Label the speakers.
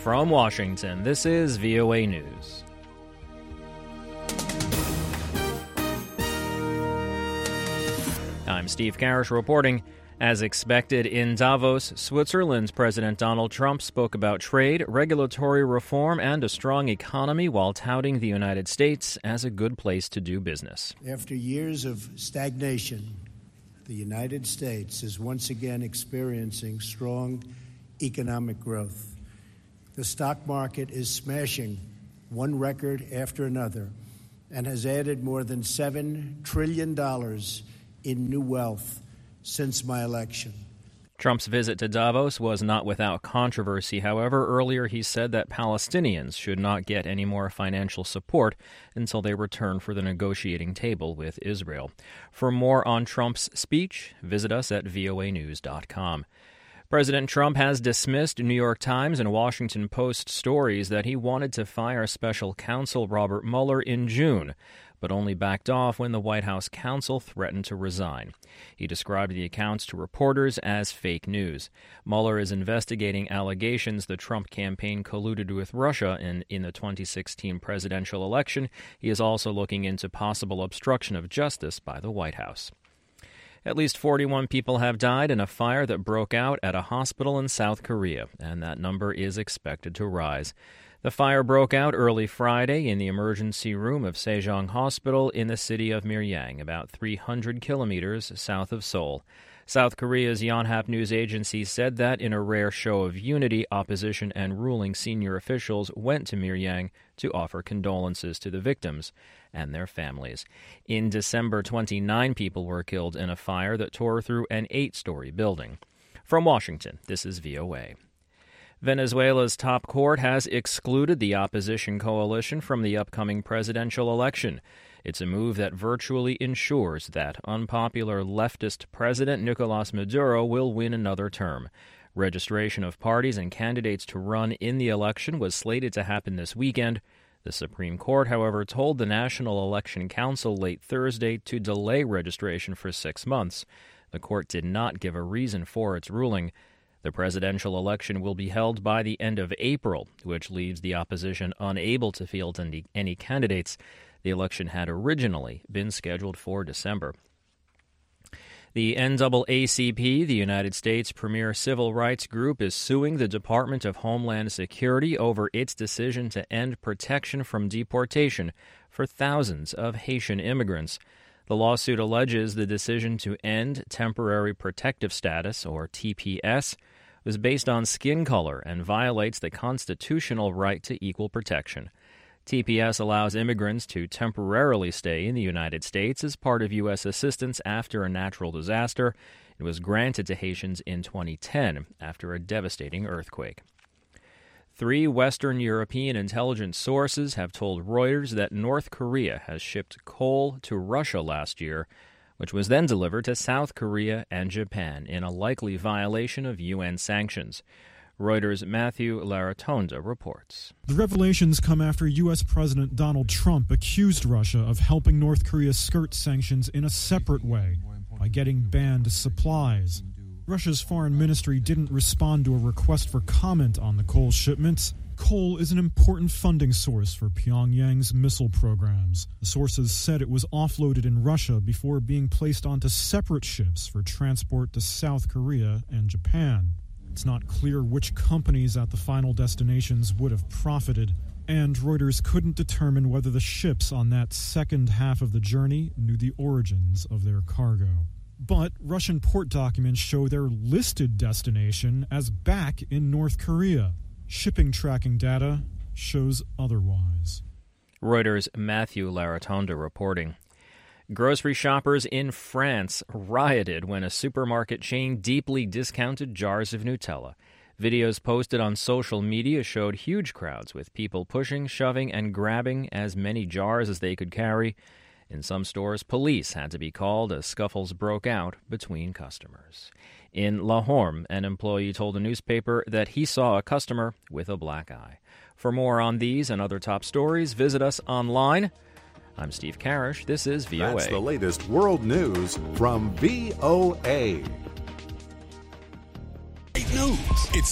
Speaker 1: From Washington, this is VOA News. I'm Steve Karish reporting. As expected in Davos, Switzerland's President Donald Trump spoke about trade, regulatory reform, and a strong economy while touting the United States as a good place to do business.
Speaker 2: After years of stagnation, the United States is once again experiencing strong economic growth. The stock market is smashing one record after another and has added more than $7 trillion in new wealth since my election.
Speaker 1: Trump's visit to Davos was not without controversy. However, earlier he said that Palestinians should not get any more financial support until they return for the negotiating table with Israel. For more on Trump's speech, visit us at voanews.com. President Trump has dismissed New York Times and Washington Post stories that he wanted to fire special counsel Robert Mueller in June, but only backed off when the White House counsel threatened to resign. He described the accounts to reporters as fake news. Mueller is investigating allegations the Trump campaign colluded with Russia in the 2016 presidential election. He is also looking into possible obstruction of justice by the White House. At least 41 people have died in a fire that broke out at a hospital in South Korea, and that number is expected to rise. The fire broke out early Friday in the emergency room of Sejong Hospital in the city of Miryang, about 300 kilometers south of Seoul. South Korea's Yonhap news agency said that in a rare show of unity, opposition and ruling senior officials went to Miryang to offer condolences to the victims and their families. In December, 29 people were killed in a fire that tore through an 8-story building. From Washington, this is VOA. Venezuela's top court has excluded the opposition coalition from the upcoming presidential election. It's a move that virtually ensures that unpopular leftist President Nicolas Maduro will win another term. Registration of parties and candidates to run in the election was slated to happen this weekend. The Supreme Court, however, told the National Election Council late Thursday to delay registration for 6 months. The court did not give a reason for its ruling. The presidential election will be held by the end of April, which leaves the opposition unable to field any candidates. The election had originally been scheduled for December. The NAACP, the United States' premier civil rights group, is suing the Department of Homeland Security over its decision to end protection from deportation for thousands of Haitian immigrants. The lawsuit alleges the decision to end temporary protective status, or TPS, was based on skin color and violates the constitutional right to equal protection. TPS allows immigrants to temporarily stay in the United States as part of U.S. assistance after a natural disaster. It was granted to Haitians in 2010 after a devastating earthquake. 3 Western European intelligence sources have told Reuters that North Korea has shipped coal to Russia last year, which was then delivered to South Korea and Japan in a likely violation of UN sanctions. Reuters' Matthew Laratonda reports.
Speaker 3: The revelations come after U.S. President Donald Trump accused Russia of helping North Korea skirt sanctions in a separate way by getting banned supplies. Russia's foreign ministry didn't respond to a request for comment on the coal shipments. Coal is an important funding source for Pyongyang's missile programs. The sources said it was offloaded in Russia before being placed onto separate ships for transport to South Korea and Japan. It's not clear which companies at the final destinations would have profited, and Reuters couldn't determine whether the ships on that second half of the journey knew the origins of their cargo. But Russian port documents show their listed destination as back in North Korea. Shipping tracking data shows otherwise.
Speaker 1: Reuters' Matthew Laratonda reporting. Grocery shoppers in France rioted when a supermarket chain deeply discounted jars of Nutella. Videos posted on social media showed huge crowds with people pushing, shoving, and grabbing as many jars as they could carry. In some stores, police had to be called as scuffles broke out between customers. In Lahore, an employee told a newspaper that he saw a customer with a black eye. For more on these and other top stories, visit us online. I'm Steve Karish. This is VOA.
Speaker 4: That's the latest world news from VOA.
Speaker 5: News. It's